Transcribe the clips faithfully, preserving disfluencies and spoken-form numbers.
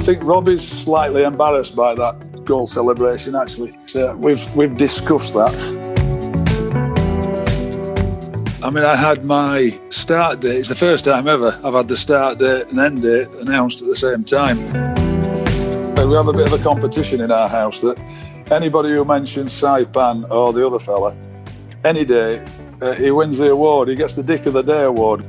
think Robbie's slightly embarrassed by that goal celebration, actually. So we've we've discussed that. I mean, I had my start date. It's the first time ever I've had the start date and end date announced at the same time. We have a bit of a competition in our house that anybody who mentions Saipan or the other fella, any day, uh, he wins the award. He gets the Dick of the Day award.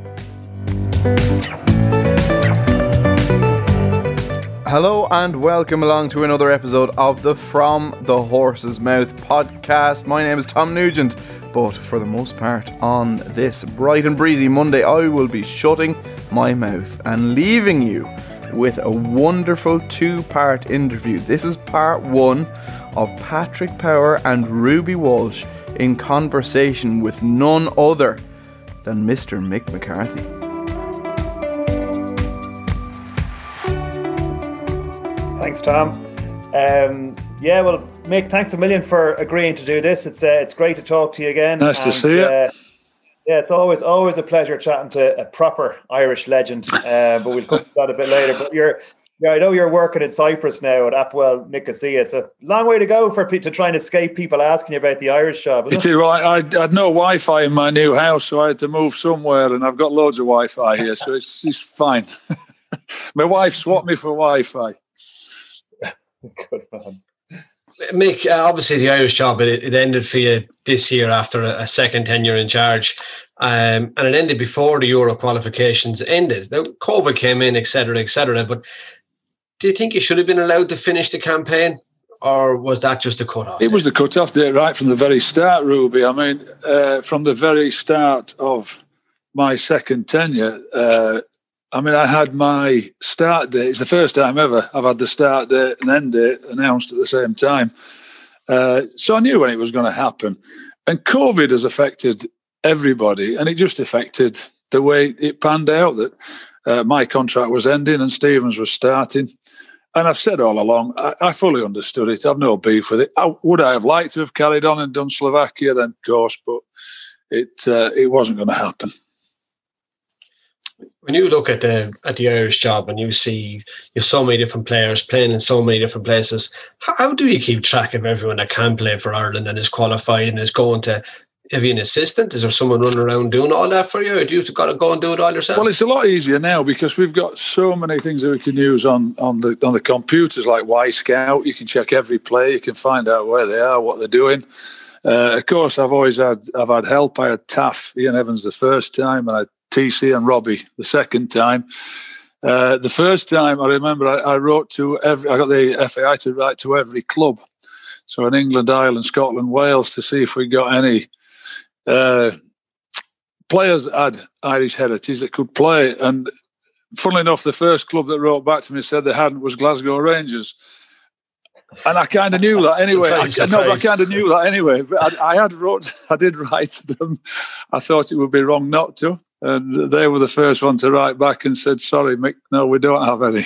Hello and welcome along to another episode of the From the Horse's Mouth podcast. My name is Tom Nugent, but for the most part on this bright and breezy Monday, I will be shutting my mouth and leaving you with a wonderful two-part interview. This is part one of Patrick Power and Ruby Walsh in conversation with none other than Mister Mick McCarthy. Thanks, Tom. Um, yeah, well, Mick, thanks a million for agreeing to do this. It's uh, it's great to talk to you again. Nice and, to see you. Uh, yeah, it's always always a pleasure chatting to a proper Irish legend. Uh, but we'll come to that a bit later. But you're, yeah, I know you're working in Cyprus now at Upwell Nicosia. It's a long way to go for to try and escape people asking you about the Irish job. It is right. I, I had no Wi-Fi in my new house, so I had to move somewhere, and I've got loads of Wi-Fi here, so it's it's fine. My wife swapped me for Wi-Fi. Good man. Mick, uh, obviously the Irish job, it, it ended for you this year after a, a second tenure in charge, um, and it ended before the Euro qualifications ended. Now, COVID came in, et cetera, et cetera, but do you think you should have been allowed to finish the campaign, or was that just a cut-off? It was the cut-off date right from the very start, Ruby. I mean, uh, from the very start of my second tenure, uh, I mean, I had my start date. It's the first time ever I've had the start date and end date announced at the same time. Uh, so I knew when it was going to happen. And COVID has affected everybody, and it just affected the way it panned out, that uh, my contract was ending and Stevens was starting. And I've said all along, I, I fully understood it. I've no beef with it. I, would I have liked to have carried on and done Slovakia then, of course, but it uh, it wasn't going to happen. When you look at the at the Irish job and you see you have so many different players playing in so many different places, how, how do you keep track of everyone that can play for Ireland and is qualified and is going to? Have you an assistant? Is there someone running around doing all that for you, or do you got to go and do it all yourself? Well, it's a lot easier now because we've got so many things that we can use on on the on the computers, like Y Scout. You can check every player, you can find out where they are, what they're doing. Uh, of course, I've always had I've had help. I had Taff, Ian Evans the first time, and I. T C and Robbie the second time. Uh, the first time I remember I, I wrote to every, I got the F A I to write to every club. So in England, Ireland, Scotland, Wales, to see if we got any uh, players that had Irish heritage that could play. And funnily enough, the first club that wrote back to me said they hadn't was Glasgow Rangers. And I kind of knew that anyway. Surprise, I, no, surprise. I kind of knew that anyway. But I, I had wrote, I did write to them. I thought it would be wrong not to. And they were the first one to write back and said, sorry, Mick, no, we don't have any.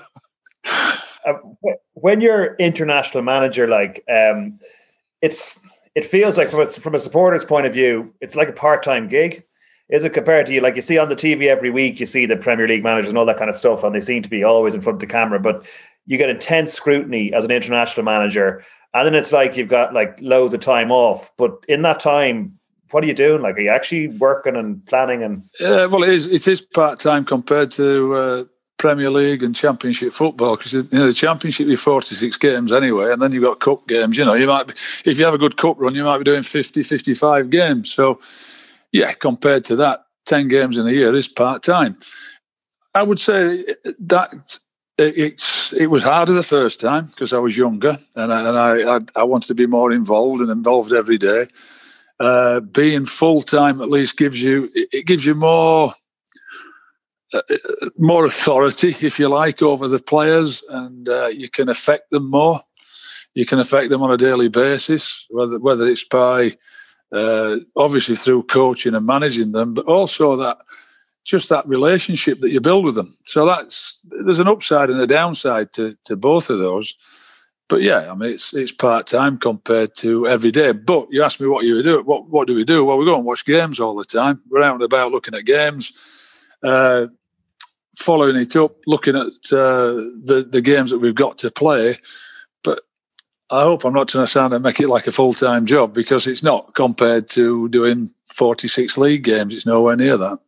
uh, when you're international manager, like um, it's it feels like from a, from a supporter's point of view, it's like a part-time gig. Is it compared to you? Like you see on the T V every week, you see the Premier League managers and all that kind of stuff, and they seem to be always in front of the camera, but you get intense scrutiny as an international manager. And then it's like you've got like loads of time off. But in that time, what are you doing? Like, are you actually working and planning? And uh, well, it is. It is part time compared to uh, Premier League and Championship football, because you know the Championship is forty-six games anyway, and then you've got cup games. You know, you might be, if you have a good cup run, you might be doing fifty, fifty-five games. So, yeah, compared to that, ten games in a year is part time. I would say that it's it was harder the first time because I was younger and I, and I, I I wanted to be more involved and involved every day. Uh, being full time at least gives you it gives you more uh, more authority, if you like, over the players, and uh, you can affect them more. You can affect them on a daily basis, whether whether it's by uh, obviously through coaching and managing them, but also that just that relationship that you build with them. So that's there's an upside and a downside to to both of those. But yeah, I mean, it's it's part time compared to every day. But you ask me what you do. What what do we do? Well, we go and watch games all the time. We're out and about looking at games. Uh, following it up, looking at uh, the the games that we've got to play. But I hope I'm not trying to sound and make it like a full time job, because it's not compared to doing forty-six league games. It's nowhere near that.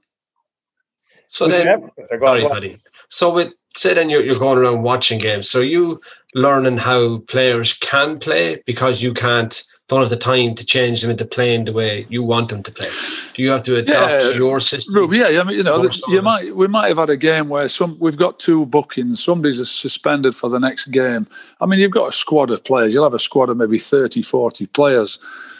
So then, sorry, Paddy. So with say then you're you're going around watching games. So you learning how players can play because you can't. Don't have the time to change them into playing the way you want them to play. Do you have to adapt yeah, your system? Rube, yeah, I mean, you know, the, you might we might have had a game where some we've got two bookings. Somebody's suspended for the next game. I mean, you've got a squad of players. You'll have a squad of maybe thirty, forty players.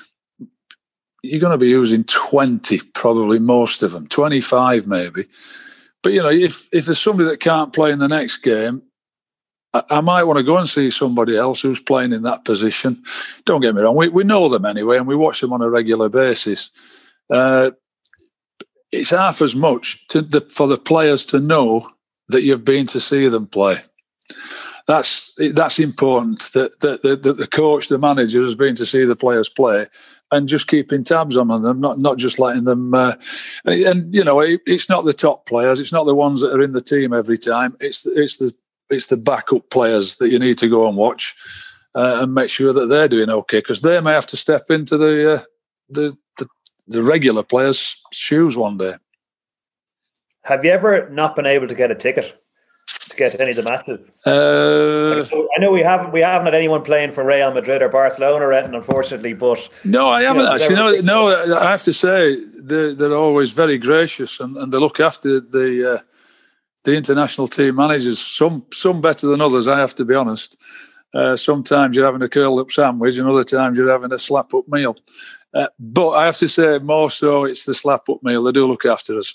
You're going to be using twenty, probably most of them, twenty-five maybe. But you know, if if there's somebody that can't play in the next game, I might want to go and see somebody else who's playing in that position. Don't get me wrong, we, we know them anyway, and we watch them on a regular basis. Uh, it's half as much to the, for the players to know that you've been to see them play. That's that's important, that, that, that, that the coach, the manager, has been to see the players play, and just keeping tabs on them, not not just letting them. Uh, and, and, you know, it, it's not the top players, it's not the ones that are in the team every time, it's it's the It's the backup players that you need to go and watch uh, and make sure that they're doing okay, because they may have to step into the, uh, the the the regular players' shoes one day. Have you ever not been able to get a ticket to get to any of the matches? Uh, I know we haven't we haven't had anyone playing for Real Madrid or Barcelona or anything, unfortunately. But no, I haven't you know, actually. No, no, I have to say they're, they're always very gracious, and, and they look after the. Uh, The international team managers, some some better than others, I have to be honest. Uh, sometimes you're having a curled-up sandwich, and other times you're having a slap-up meal. Uh, but I have to say, more so, it's the slap-up meal. They do look after us.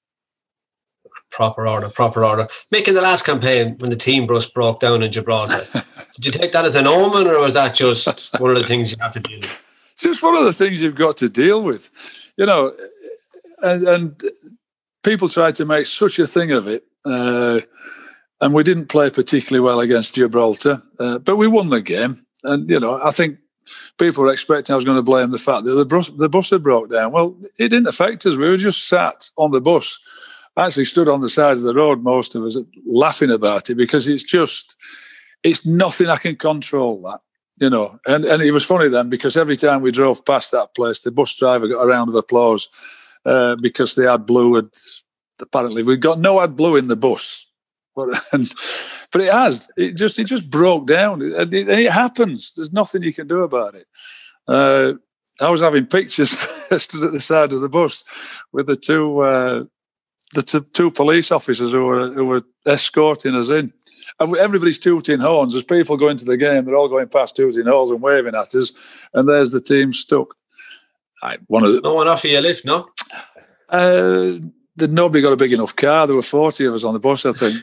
Proper order, proper order. Making the last campaign when the team bus broke down in Gibraltar, did you take that as an omen, or was that just one of the things you have to deal with? Just one of the things you've got to deal with, you know. And, and people try to make such a thing of it. Uh, and we didn't play particularly well against Gibraltar, uh, but we won the game. And, you know, I think people were expecting I was going to blame the fact that the bus, the bus had broke down. Well, it didn't affect us. We were just sat on the bus. I actually stood on the side of the road, most of us, laughing about it, because it's just, it's nothing I can control that, you know. And, and it was funny then, because every time we drove past that place, the bus driver got a round of applause uh, because the AdBlue had... Apparently, we've got no AdBlue in the bus, but and, but it has. It just it just broke down, and it, and it happens. There's nothing you can do about it. Uh, I was having pictures stood at the side of the bus with the two uh, the t- two police officers who were who were escorting us in. And everybody's tooting horns as people go into the game. They're all going past tooting horns and waving at us, and there's the team stuck. I, one of the, no one offer you a lift, no. Uh, That nobody got a big enough car. There were forty of us on the bus, I think.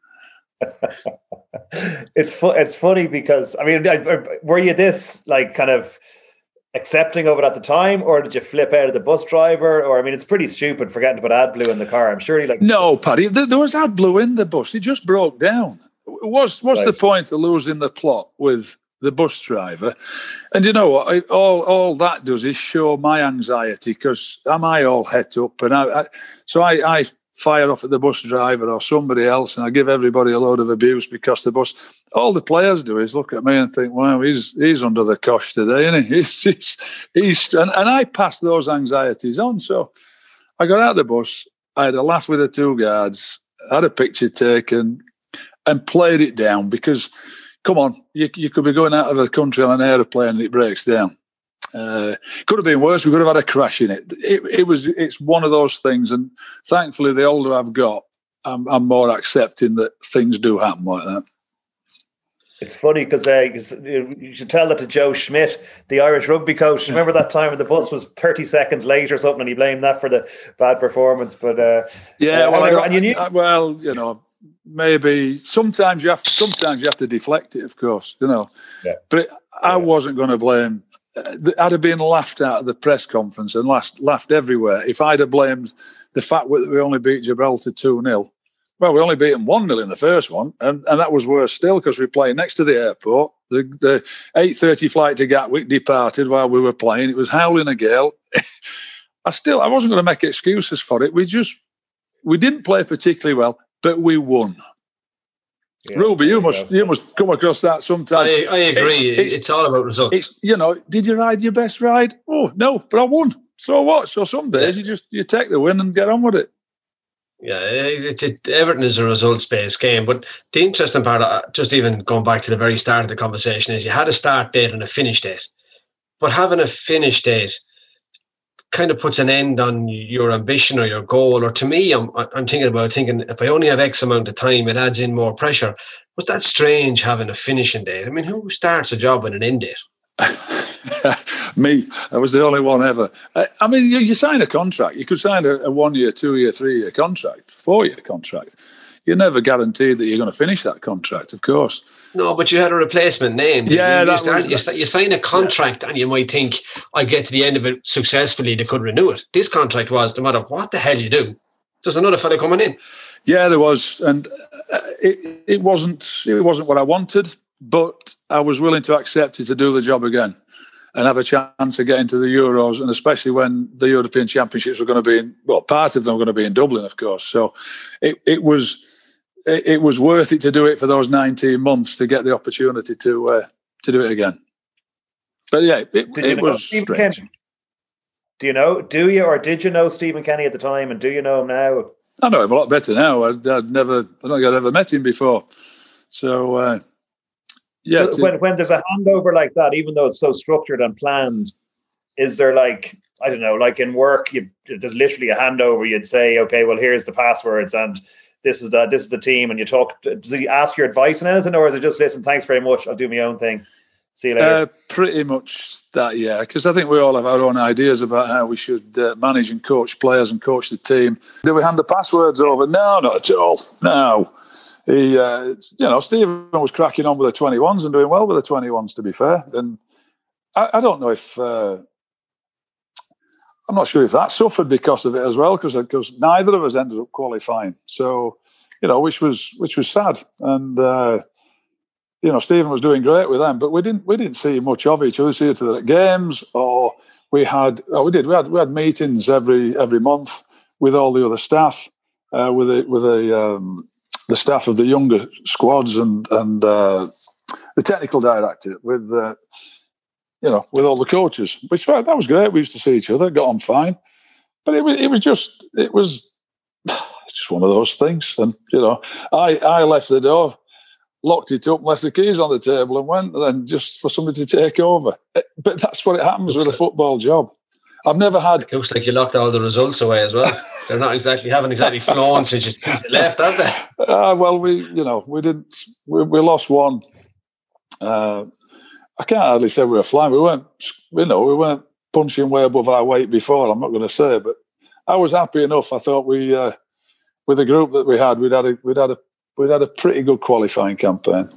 it's fu- it's funny because, I mean, were you this, like, kind of accepting of it at the time, or did you flip out of the bus driver? Or, I mean, it's pretty stupid forgetting to put AdBlue in the car. I'm sure you like... No, Paddy, there was AdBlue in the bus. It just broke down. What's, what's right. the point of losing the plot with the bus driver? And you know what, I, all all that does is show my anxiety, because am I all het up, and I, I so I, I fire off at the bus driver or somebody else, and I give everybody a load of abuse because the bus. All the players do is look at me and think, "Wow, he's he's under the cosh today, isn't he?" He's he's, he's and, and I pass those anxieties on. So I got out of the bus. I had a laugh with the two guards, had a picture taken, and played it down, because. Come on, you, you could be going out of the country on an aeroplane and it breaks down. Uh, could have been worse. We could have had a crash in it. It, it was. It's one of those things, and thankfully, the older I've got, I'm, I'm more accepting that things do happen like that. It's funny because uh, you should tell that to Joe Schmidt, the Irish rugby coach. Remember that time when the bus was thirty seconds late or something, and he blamed that for the bad performance. But uh, yeah, uh, well, I got, and you knew- I, well, you know. Maybe sometimes you have to, sometimes you have to deflect it, of course, you know. Yeah. But it, I yeah. wasn't going to blame. I'd have been laughed at at the press conference and laughed, laughed everywhere if I'd have blamed the fact that we only beat Gibraltar two nil. Well, we only beat them one nil in the first one, and, and that was worse still because we were playing next to the airport. The the eight thirty flight to Gatwick departed while we were playing. It was howling a gale. I still I wasn't going to make excuses for it. We just we didn't play particularly well. but we won. Yeah, Ruby, you must go. you must come across that sometimes. I, I agree. It's, it's, it's all about results. It's, you know, did you ride your best ride? Oh no, but I won. So what? So some days yeah. you just you take the win and get on with it. Yeah, it, it, Everton is a results-based game. But the interesting part, uh, just even going back to the very start of the conversation, is you had a start date and a finish date. But having a finish date kind of puts an end on your ambition or your goal. Or to me, I'm I'm thinking about thinking if I only have X amount of time, it adds in more pressure. Was that strange having a finishing date? I mean, who starts a job with an end date? Me. I was the only one ever. I, I mean, you, you sign a contract. You could sign a, a one-year, two-year, three-year contract, four-year contract. You're never guaranteed that you're going to finish that contract, of course. No, but you had a replacement name. Yeah, you, that start, was, you, start, you sign a contract, yeah. and you might think, I get to the end of it successfully, they could renew it. This contract was, no matter what the hell you do, there's another fella coming in. Yeah, there was, and it it wasn't it wasn't what I wanted, but I was willing to accept it to do the job again and have a chance of getting to the Euros, and especially when the European Championships were going to be in, well, part of them were going to be in Dublin, of course. So it, it was it, it was worth it to do it for those nineteen months to get the opportunity to uh, to do it again. But yeah, it, it was strange. Kenny? Do you know, do you, or did you know Stephen Kenny at the time, and do you know him now? I know him a lot better now. I'd, I'd never, I don't think I'd ever met him before. So, uh, yeah. So when, when there's a handover like that, even though it's so structured and planned, is there like, I don't know, like in work, you, there's literally a handover. You'd say, okay, well, here's the passwords and this is the, this is the team. And you talk, does he ask your advice on anything, or is it just, listen, thanks very much, I'll do my own thing? See you later. Uh, pretty much that, yeah, because I think we all have our own ideas about how we should uh, manage and coach players and coach the team. Do we hand the passwords over? No, not at all. No. He, uh, you know, Stephen was cracking on with the twenty-ones and doing well with the twenty-ones, to be fair. And I, I don't know if, uh, I'm not sure if that suffered because of it as well, because because neither of us ended up qualifying. So, you know, which was which was sad. And, uh, you know, Stephen was doing great with them, but we didn't we didn't see much of each other. See each other at games, or we had oh, we did we had we had meetings every every month with all the other staff, uh, with the with the um, the staff of the younger squads and and uh, the technical director with uh, you know with all the coaches. Which that was great. We used to see each other, got on fine, but it was it was just it was just one of those things. And you know, I I left the door, locked it up, left the keys on the table and went, and then just for somebody to take over. But that's what it happens looks with like, a football job. I've never had... It looks like you locked all the results away as well. They're not exactly, haven't exactly flown since you left, have they? Uh, well, we, you know, we didn't, we, we lost one. Uh, I can't hardly say we were flying. We weren't, you know, we weren't punching way above our weight before, I'm not going to say, but I was happy enough. I thought we, uh, with the group that we had, we'd had a, we'd had a, We'd had a pretty good qualifying campaign.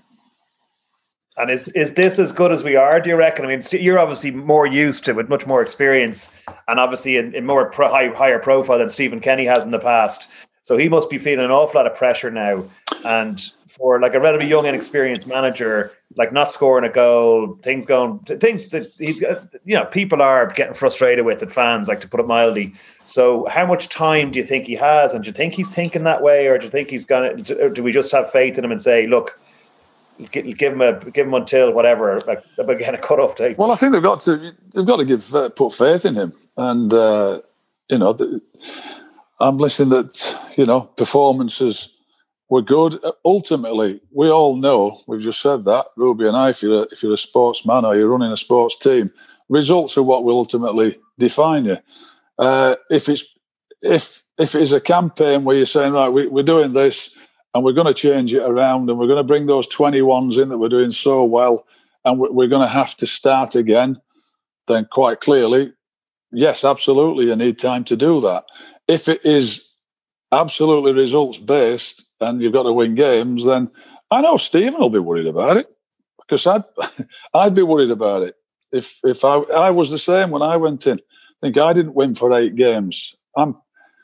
And is is this as good as we are, do you reckon? I mean, you're obviously more used to it, with much more experience, and obviously in, in more pro, high, higher profile than Stephen Kenny has in the past. So he must be feeling an awful lot of pressure now. And for like a relatively young, inexperienced manager, like not scoring a goal, things going, things that he's, you know, people are getting frustrated with it, fans, like, to put it mildly. So how much time do you think he has? And do you think he's thinking that way, or do you think he's gonna? Do we just have faith in him and say, look, give him a give him until whatever, like again a cut-off date? Well, I think they've got to they've got to give uh, put faith in him, and uh, you know, the, I'm listening that you know performances were good. Ultimately, we all know, we've just said that, Ruby and I, if you're a, if you're a sportsman or you're running a sports team, results are what will ultimately define you. Uh, if it's if if it is a campaign where you're saying, right, we, we're doing this and we're going to change it around and we're going to bring those twenty-ones in that we're doing so well and we're, we're going to have to start again, then quite clearly, yes, absolutely, you need time to do that. If it is absolutely results based and you've got to win games, then I know Stephen will be worried about it, because I'd I'd be worried about it if if I I was the same when I went in. I think I didn't win for eight games. I'm,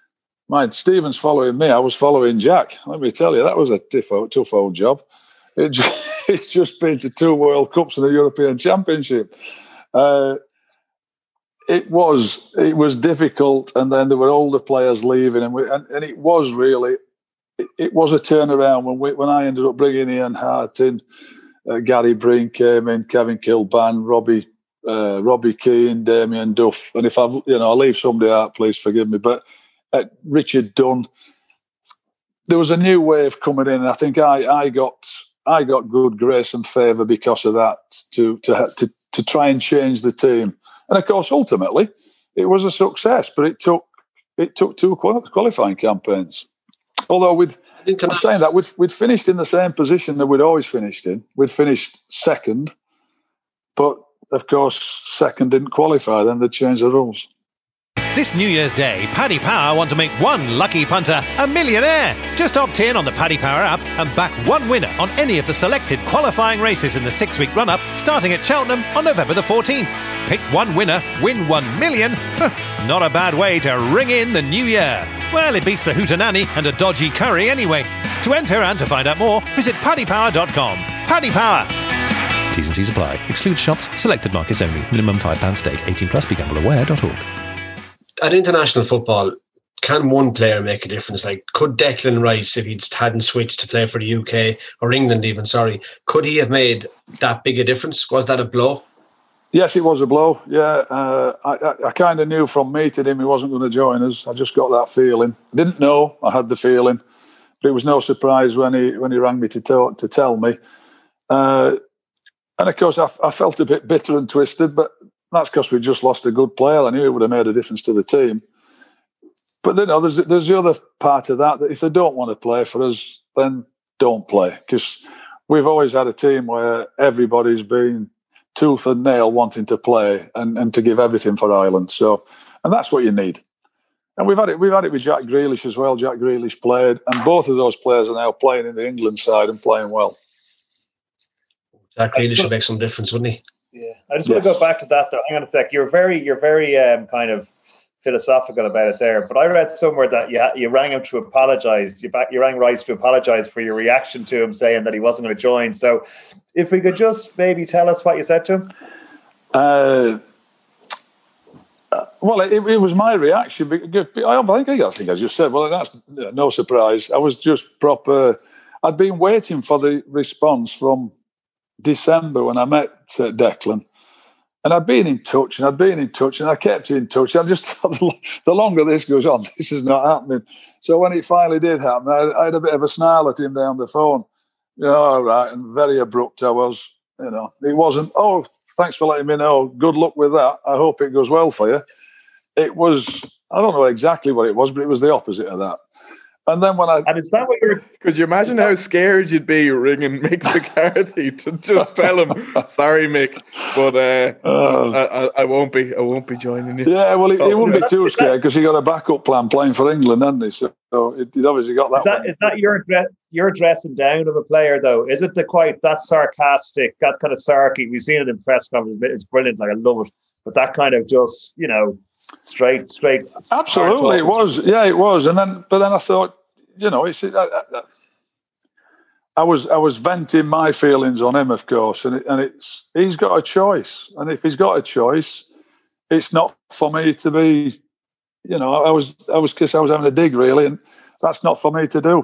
my Stephen's following me. I was following Jack. Let me tell you, that was a tough, tough old job. It just, it's just been to two World Cups and a European Championship. Uh, it was it was difficult, and then there were older players leaving, and, we, and, and it was really it, it was a turnaround when we, when I ended up bringing Ian Hart in. Uh, Gary Breen came in, Kevin Kilban, Robbie uh, Robbie Keane, Damien Duff, and if I you know I leave somebody out, please forgive me. But uh, Richard Dunn, there was a new wave coming in, and I think I I got I got good grace and favour because of that to to to to try and change the team. And of course, ultimately, it was a success, but it took it took two qualifying campaigns. Although with I'm saying that we'd we'd finished in the same position that we'd always finished in. We'd finished second, but of course, second didn't qualify. Then they changed the rules. This New Year's Day, Paddy Power want to make one lucky punter a millionaire. Just opt in on the Paddy Power app and back one winner on any of the selected qualifying races in the six-week run-up, starting at Cheltenham on November the fourteenth. Pick one winner, win one million. Not a bad way to ring in the new year. Well, it beats the hootenanny and a dodgy curry anyway. To enter and to find out more, visit paddy power dot com. Paddy Power. T's and C's apply. Exclude shops. Selected markets only. Minimum five pounds stake. eighteen plus. Be gamble aware dot org. At international football, can one player make a difference? Like, could Declan Rice, if he hadn't switched to play for the U K or England even, sorry, could he have made that big a difference? Was that a blow? Yes, it was a blow. Yeah, uh, I, I, I kind of knew from meeting him he wasn't going to join us. I just got that feeling. I didn't know. I had the feeling, but it was no surprise when he when he rang me to tell to tell me. Uh, and of course, I, I felt a bit bitter and twisted, but that's because we just lost a good player. I knew it would have made a difference to the team. But you know, there's there's the other part of that, that if they don't want to play for us, then don't play. Because we've always had a team where everybody's been tooth and nail wanting to play and, and to give everything for Ireland. So, and that's what you need. And we've had it. We've had it with Jack Grealish as well. Jack Grealish played, and both of those players are now playing in the England side and playing well. Jack Grealish should make some difference, wouldn't he? Yeah, I just want yes. to go back to that though. Hang on a sec. You're very, you're very um, kind of philosophical about it there. But I read somewhere that you you rang him to apologise. You back, you rang Rice to apologise for your reaction to him saying that he wasn't going to join. So, if we could just maybe tell us what you said to him. Uh, well, it, it was my reaction. Because I think I think I just said, well, that's no surprise. I was just proper. I'd been waiting for the response from December when I met uh, Declan, and I'd been in touch and I'd been in touch and I kept in touch. I just thought the longer this goes on, this is not happening. So when it finally did happen, I, I had a bit of a snarl at him down the phone. You know, all right, and very abrupt I was. You know, it wasn't, oh, thanks for letting me know. Good luck with that. I hope it goes well for you. It was, I don't know exactly what it was, but it was the opposite of that. And then when I... And is that what you're... Could you imagine how scared you'd be ringing Mick McCarthy to just tell him, sorry, Mick, but uh, uh, I, I won't be I won't be joining you. Yeah, well, he, he wouldn't be too scared because he got a backup plan playing for England, hadn't he? So it, he'd obviously got that Is that, one. Is that your, your dressing down of a player, though? Is it the quite, that sarcastic, that kind of sarky? We've seen it in press conferences. It's brilliant. Like, I love it. But that kind of just, you know, straight, straight. Absolutely, it was. Yeah, it was. And then, but then I thought, you know, it's. I, I, I was I was venting my feelings on him, of course, and it, and it's he's got a choice, and if he's got a choice, it's not for me to be. You know, I was I was because I was having a dig really, and that's not for me to do.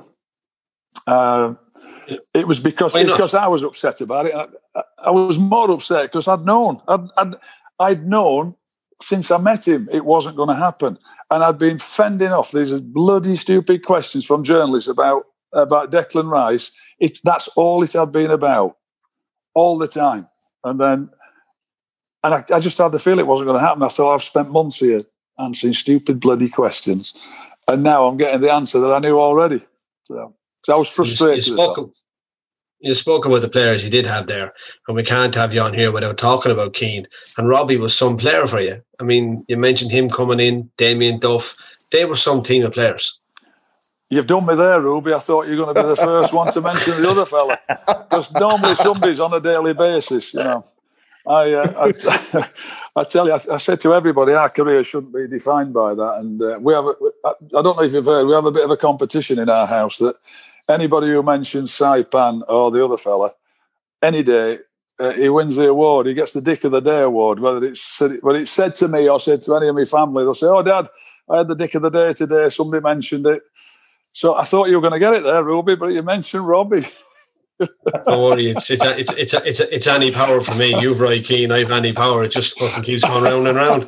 Uh, it was because it's because I was upset about it. I, I was more upset because I'd known I'd, I'd I'd known. Since I met him, it wasn't going to happen. And I'd been fending off these bloody stupid questions from journalists about, about Declan Rice. It's, that's all it had been about, all the time. And then, and I, I just had the feeling it wasn't going to happen. I thought, I've spent months here answering stupid bloody questions. And now I'm getting the answer that I knew already. So, so I was frustrated. You, you spoke, you spoke about the players you did have there, and we can't have you on here without talking about Keane. And Robbie was some player for you. I mean, you mentioned him coming in, Damien Duff. They were some team of players. You've done me there, Ruby. I thought you were going to be the first one to mention the other fella. Because normally somebody's on a daily basis, you know. I uh, I, I tell you, I, I said to everybody, our career shouldn't be defined by that. And uh, we have, a, I don't know if you've heard, we have a bit of a competition in our house that anybody who mentions Saipan or the other fella, any day, uh, he wins the award. He gets the Dick of the Day award. Whether it's whether it's said to me or said to any of my family, they'll say, "Oh, Dad, I had the Dick of the Day today. Somebody mentioned it." So I thought you were going to get it there, Ruby, but you mentioned Robbie. Don't worry, it's it's it's it's it's it's Annie Power for me. You've Roy Keane, I've Annie Power. It just fucking keeps going round and round.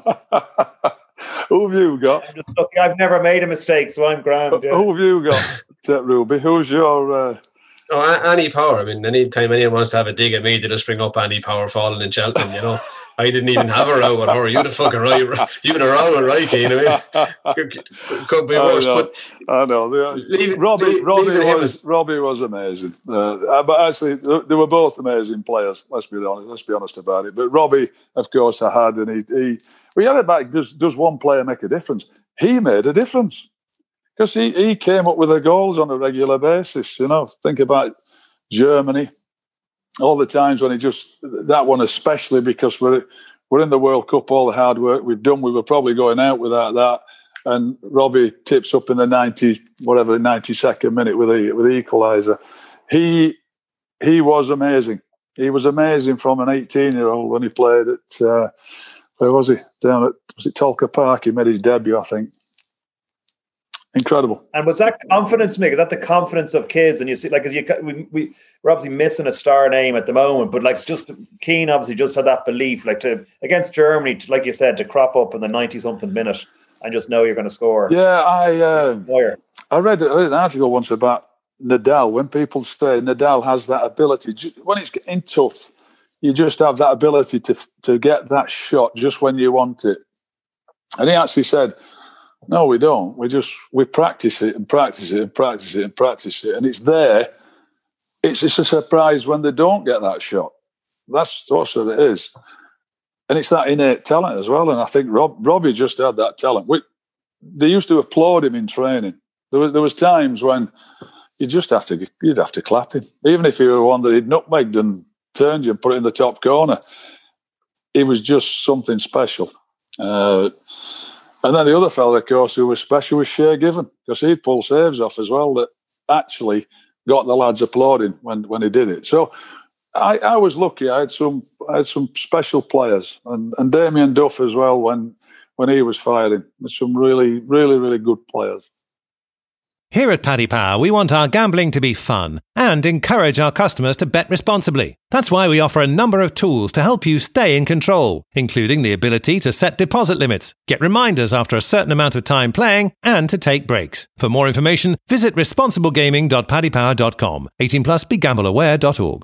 Who have you got? I'm just lucky I've never made a mistake, so I'm grand. Yeah. Who have you got, uh, Ruby? Who's your... Uh... Oh, Annie Power. I mean, anytime anyone wants to have a dig at me, they just bring up Annie Power falling in Cheltenham, you know. I didn't even have a row with her. You the fucking right, you had a row with Roy Keane. I mean, could, could be worse. I know. But I know. Leave, Robbie, leave, Robbie, leave was, was Robbie was amazing. Uh, but actually, they were both amazing players. Let's be honest. Let's be honest about it. But Robbie, of course, I had, and he, he we had it back. Does does one player make a difference? He made a difference because he he came up with the goals on a regular basis. You know, think about Germany. All the times when he just, that one especially, because we're we're in the World Cup, all the hard work we've done, we were probably going out without that. And Robbie tips up in the ninety, whatever, ninety-second minute with the with the equaliser. He he was amazing. He was amazing from an eighteen-year-old when he played at, uh, where was he? Down at, was it Tolka Park? He made his debut, I think. Incredible. And was that confidence, Mick? Is that the confidence of kids? And you see, like, as you, we, we, we're obviously missing a star name at the moment, but like, just Keane obviously just had that belief, like, to against Germany, to, like you said, to crop up in the ninety-something minute and just know you're going to score. Yeah, I uh, I read, I read an article once about Nadal. When people say Nadal has that ability, when it's getting tough, you just have that ability to to get that shot just when you want it. And he actually said, no, we don't. We just, we practice it and practice it and practice it and practice it. And it's there. It's just a surprise when they don't get that shot. That's what it is. And it's that innate talent as well. And I think Rob, Robbie just had that talent. We, they used to applaud him in training. There was, there was times when you just have to, you'd have to clap him. Even if he were one that he'd nutmegged and turned you and put it in the top corner. He was just something special. Uh, And then the other fella, of course, who was special was Shea Given, because he'd pull saves off as well that actually got the lads applauding when, when he did it. So I, I was lucky. I had some I had some special players, and, and Damien Duff as well when when he was firing. There's some really, really, really good players. Here at Paddy Power, we want our gambling to be fun and encourage our customers to bet responsibly. That's why we offer a number of tools to help you stay in control, including the ability to set deposit limits, get reminders after a certain amount of time playing, and to take breaks. For more information, visit responsible gaming dot paddy power dot com. eighteen plus, be gamble aware dot org.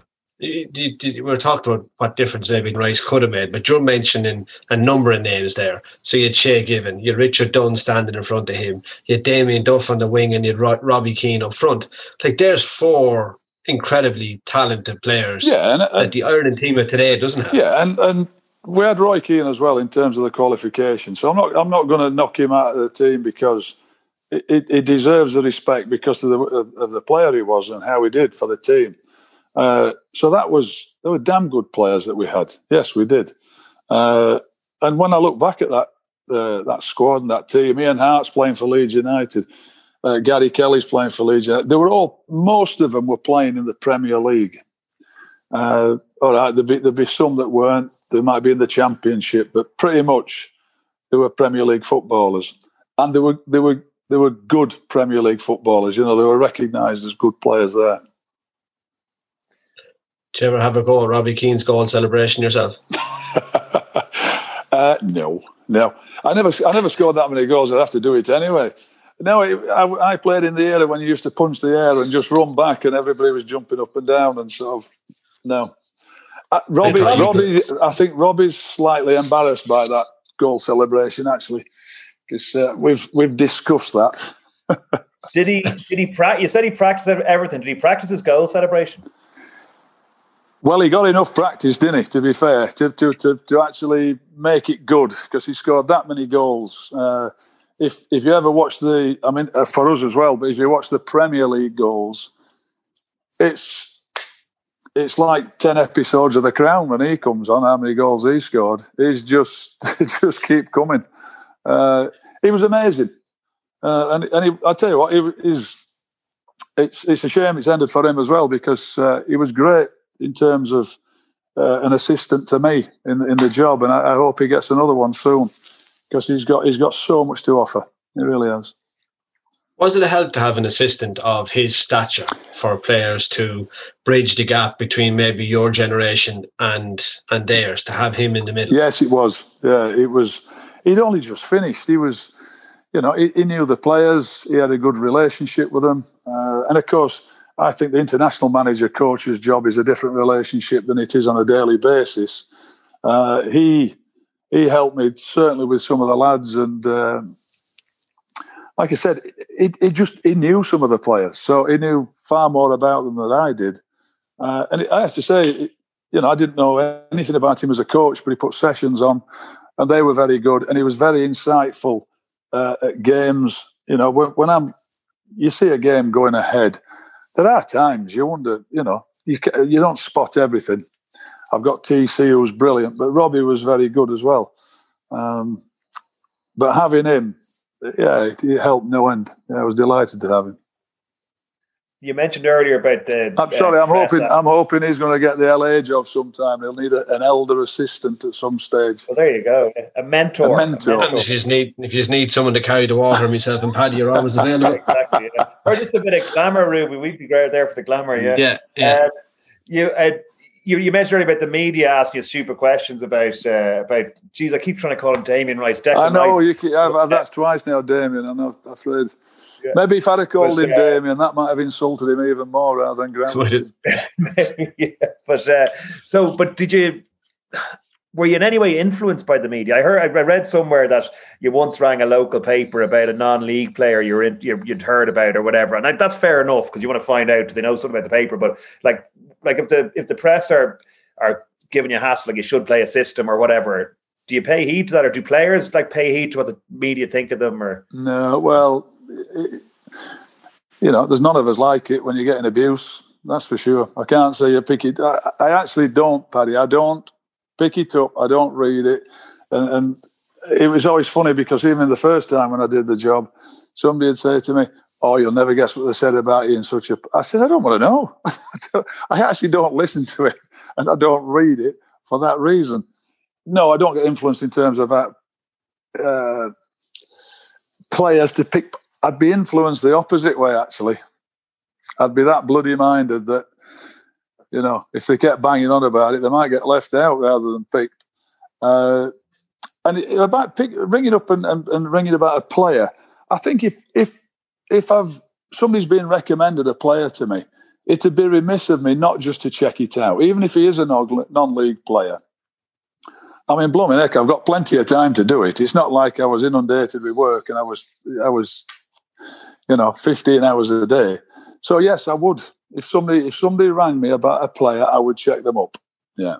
We were talking about what difference maybe Rice could have made, but you're mentioning a number of names there. So you had Shea Given, you had Richard Dunn standing in front of him, you had Damien Duff on the wing, and you had Ro- Robbie Keane up front. Like, there's four incredibly talented players yeah, and, and, that the Ireland team of today doesn't have. Yeah, and, and we had Roy Keane as well in terms of the qualification. So I'm not I'm not going to knock him out of the team because it, it, it deserves the respect because of the of, of the player he was and how he did for the team. Uh, so that was, they were damn good players that we had. Yes, we did. Uh, and when I look back at that uh, that squad and that team, Ian Hart's playing for Leeds United, uh, Gary Kelly's playing for Leeds United. They were all, most of them were playing in the Premier League. Uh, all right, there'd be, there'd be some that weren't. They might be in the Championship, but pretty much they were Premier League footballers, and they were they were they were good Premier League footballers. You know, they were recognised as good players there. Did you ever have a go at Robbie Keane's goal celebration yourself? uh, no, no. I never, I never scored that many goals. I'd have to do it anyway. No, it, I, I played in the era when you used to punch the air and just run back, and everybody was jumping up and down and sort of. No, uh, Robbie, I Robbie. I think Robbie's slightly embarrassed by that goal celebration actually, because uh, we've we've discussed that. did he? Did he practice? You said he practiced everything. Did he practice his goal celebration? Well, he got enough practice, didn't he, to be fair, to to to, to actually make it good, because he scored that many goals. Uh, if if you ever watch the, I mean, uh, for us as well, but if you watch the Premier League goals, it's it's like ten episodes of The Crown when he comes on, how many goals he scored. He's just, just keep coming. Uh, he was amazing. Uh, and and he, I tell you what, he, he's, it's, it's a shame it's ended for him as well, because uh, he was great in terms of uh, an assistant to me in in the job, and I, I hope he gets another one soon, because he's got he's got so much to offer. He really has. Was it a help to have an assistant of his stature for players to bridge the gap between maybe your generation and and theirs, to have him in the middle? Yes, it was. Yeah, it was. He'd only just finished. He was, you know, he, he knew the players. He had a good relationship with them. Uh, and of course, I think the international manager coach's job is a different relationship than it is on a daily basis. Uh, he he helped me certainly with some of the lads, and uh, like I said, he, he just he knew some of the players, so he knew far more about them than I did. Uh, and I have to say, you know, I didn't know anything about him as a coach, but he put sessions on, and they were very good, and he was very insightful uh, at games. You know, when, when I'm, you see a game going ahead, there are times you wonder, you know, you you don't spot everything. I've got T C who's brilliant, but Robbie was very good as well. Um, but having him, yeah, it, it helped no end. Yeah, I was delighted to have him. You mentioned earlier about the. I'm sorry. Uh, I'm hoping. I'm hoping he's going to get the L A job sometime. He'll need a, an elder assistant at some stage. Well, there you go. A mentor. A mentor. A mentor. And if you need, if you need someone to carry the water, myself and Paddy are always available. Exactly. Yeah. Or just a bit of glamour, Ruby. We'd be great there for the glamour. Yeah. Yeah. yeah. Uh, you. Uh, You, you mentioned earlier about the media asking you stupid questions about uh, about. Geez, I keep trying to call him Damien Rice. Declan I know Rice. you. Keep, I've, I've that's twice now, Damien. I'm not afraid. Yeah. Maybe if I'd have called But, him uh, Damien, that might have insulted him even more rather than grounded him. yeah, but uh, so, but did you? Were you in any way influenced by the media? I heard, I read somewhere that you once rang a local paper about a non-league player you're in, you'd heard about or whatever, and I, that's fair enough because you want to find out do they know something about the paper. But like, like if the if the press are are giving you hassle, like you should play a system or whatever, do you pay heed to that, or do players like pay heed to what the media think of them? Or no, well, it, you know, there's none of us like it when you're getting abuse. That's for sure. I can't say you pick it. I, I actually don't, Paddy. I don't pick it up. I don't read it, and, and it was always funny because even the first time when I did the job, somebody would say to me, "Oh, you'll never guess what they said about you in such a..." I said, "I don't want to know. I actually don't listen to it, and I don't read it for that reason." No, I don't get influenced in terms of that, uh, players to pick. I'd be influenced the opposite way, actually. I'd be that bloody minded that, you know, if they kept banging on about it, they might get left out rather than picked. Uh, and it, about pick, ringing up and, and, and ringing about a player, I think if if if I've somebody's been recommended a player to me, it'd be remiss of me not just to check it out, even if he is a non-league player. I mean, blooming heck, I've got plenty of time to do it. It's not like I was inundated with work and I was, I was, you know, fifteen hours a day. So yes, I would. If somebody, if somebody rang me about a player, I would check them up. Yeah.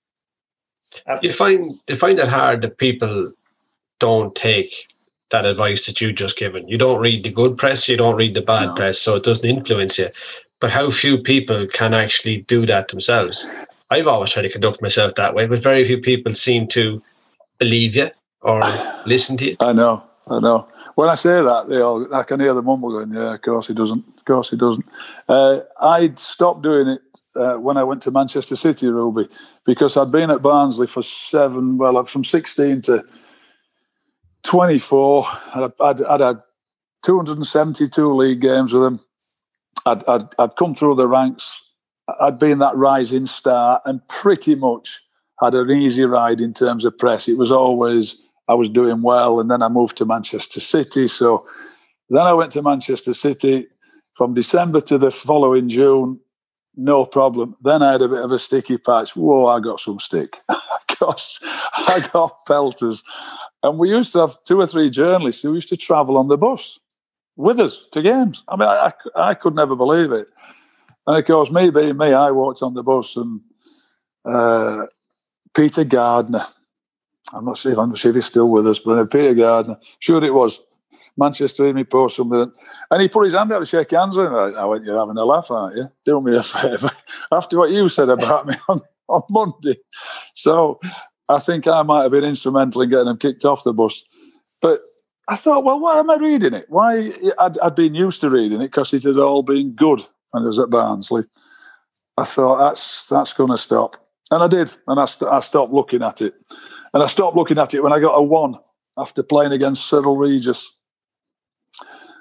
You find you find it hard that people don't take that advice that you just given. You don't read the good press, you don't read the bad No. press, so it doesn't influence you. But how few people can actually do that themselves? I've always tried to conduct myself that way, but very few people seem to believe you or listen to you. I know, I know. When I say that, they all, I can hear the mumble going, "Yeah, of course he doesn't. Of course he doesn't." Uh, I'd stopped doing it uh, when I went to Manchester City, Ruby, because I'd been at Barnsley for seven, well, from sixteen to twenty-four. I'd, I'd, I'd had two hundred seventy-two league games with them. I'd, I'd, I'd come through the ranks. I'd been that rising star and pretty much had an easy ride in terms of press. It was always, I was doing well, and then I moved to Manchester City. So then I went to Manchester City from December to the following June, no problem. Then I had a bit of a sticky patch. Whoa, I got some stick. Gosh, I got pelters. And we used to have two or three journalists who used to travel on the bus with us to games. I mean, I, I, I could never believe it. And of course, me being me, I walked on the bus and uh, Peter Gardner, I'm not sure if I'm sure if he's still with us, but Peter Gardner, sure it was, Manchester Evening Post, something, and he put his hand out to shake hands with me. I went, "You're having a laugh, aren't you? Do me a favour." After what you said about me on, on Monday. So I think I might have been instrumental in getting him kicked off the bus. But I thought, well, why am I reading it? Why? I'd, I'd been used to reading it because it had all been good when I was at Barnsley. I thought, that's that's going to stop. And I did. And I, st- I stopped looking at it. And I stopped looking at it when I got a one after playing against Cyril Regis.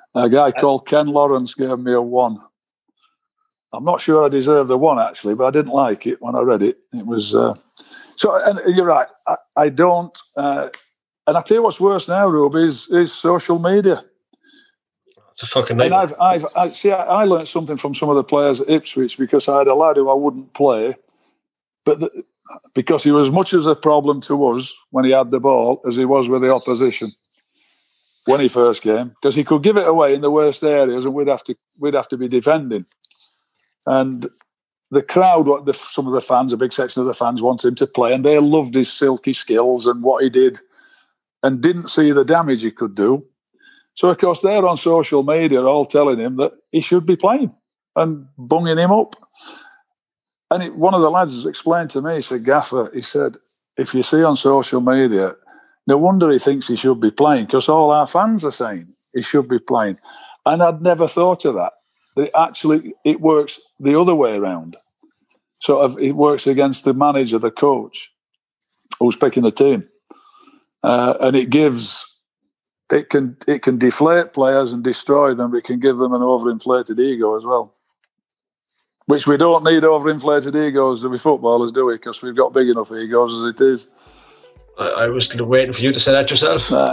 A guy called Ken Lawrence gave me a one. I'm not sure I deserved the one, actually, but I didn't like it when I read it. It was... Uh, so, and you're right, I, I don't... Uh, and I tell you what's worse now, Ruby, is, is social media. It's a fucking nightmare. And I've, I've, I, see, I, I learned something from some of the players at Ipswich because I had a lad who I wouldn't play, but the, because he was as much as a problem to us when he had the ball as he was with the opposition when he first came, because he could give it away in the worst areas and we'd have to we'd have to be defending. And the crowd, the, some of the fans, a big section of the fans wanted him to play, and they loved his silky skills and what he did, and didn't see the damage he could do. So, of course, they're on social media all telling him that he should be playing and bunging him up. And it, one of the lads explained to me, he said, Gaffer, he said, if you see on social media, no wonder he thinks he should be playing, because all our fans are saying he should be playing. And I'd never thought of that. It actually, it works the other way around. Sort of, it works against the manager, the coach, who's picking the team. Uh, and it gives... It can it can deflate players and destroy them, but it can give them an overinflated ego as well. Which we don't need overinflated egos as we footballers, do we? Because we've got big enough egos as it is. I, I was waiting for you to say that yourself. Nah.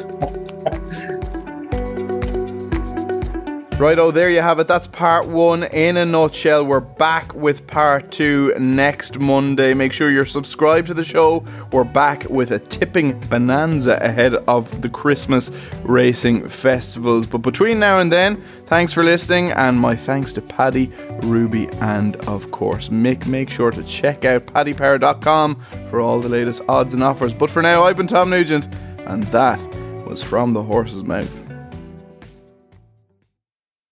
Righto, there you have it. That's part one in a nutshell. We're back with part two next Monday. Make sure you're subscribed to the show. We're back with a tipping bonanza ahead of the Christmas racing festivals. But between now and then, thanks for listening, and my thanks to Paddy, Ruby, and of course Mick. Make sure to check out paddy power dot com for all the latest odds and offers. But for now, I've been Tom Nugent, and that was From the Horse's Mouth.